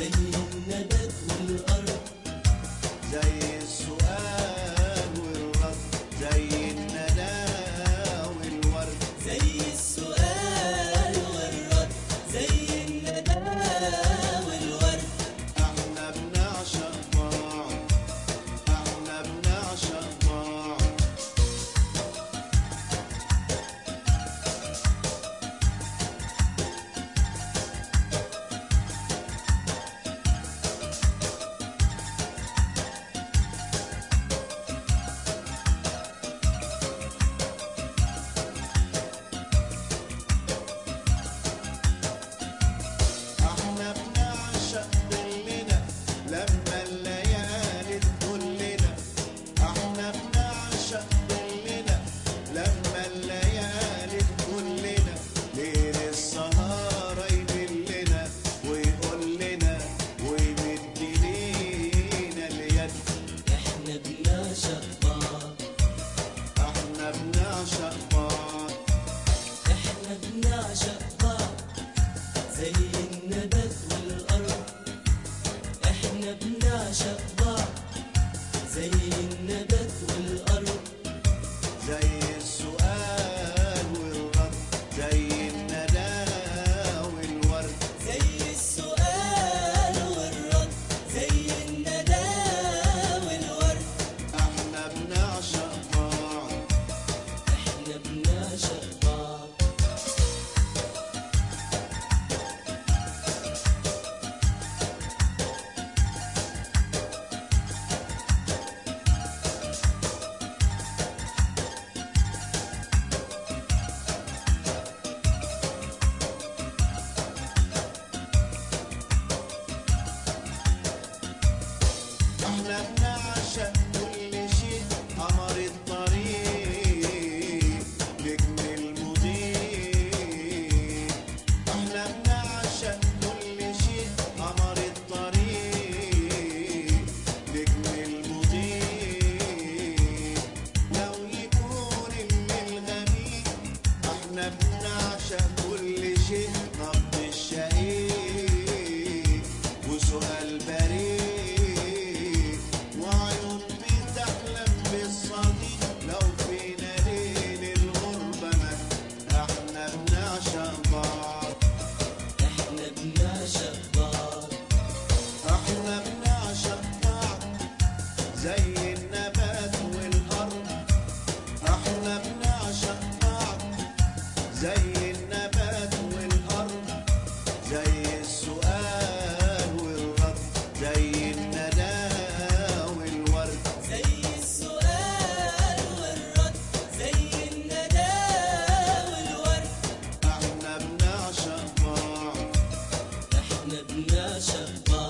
زي النبات والأرض، زي السؤال والرد، زي الندى والورد، زي السؤال والرد، زي الندى والورد. احنا بنعشق بعض، احنا بنعشق بعض. احنا بنعشق ظلنا لما الليالي تظلنا، احنا بنعشق ظلنا لما الليالي تظلنا، ليل السهارة يدلنا ويقول لنا ويمد لينا اليد. احنا بنعشق بعض، احنا بنعشق بعض، احنا بنعشق بعض، زي النبات والأرض. احنا بنعشق بعض، زي النبات والأرض، زي السؤال والرد، زي الندى والورد، زي السؤال والرد، زي الندى والورد. احنا بنعشق بعض. احنا بنعشق بعض. احنا بنعشق كل شيء، قمر الطريق، نجم المضيء. احنا بنعشق كل شيء، قمر الطريق، نجم المضيء. لو يكون الليل غميق، احنا بنعشق كل شيء، نبض الشهيق وسؤال بريء، وعيون بتحلم بالصديق لو فينا ليل الغربة مات. احنا بنعشق بعض، احنا بنعشق بعض، احنا بنعشق بعض، زي النبات والأرض. احنا بنعشق بعض، زي النبات والأرض، زي السؤال والرد، زي الندى والورد. زي السؤال والرد، زي الندى والورد. احنا بنعشق بعض، احنا بنعشق بعض.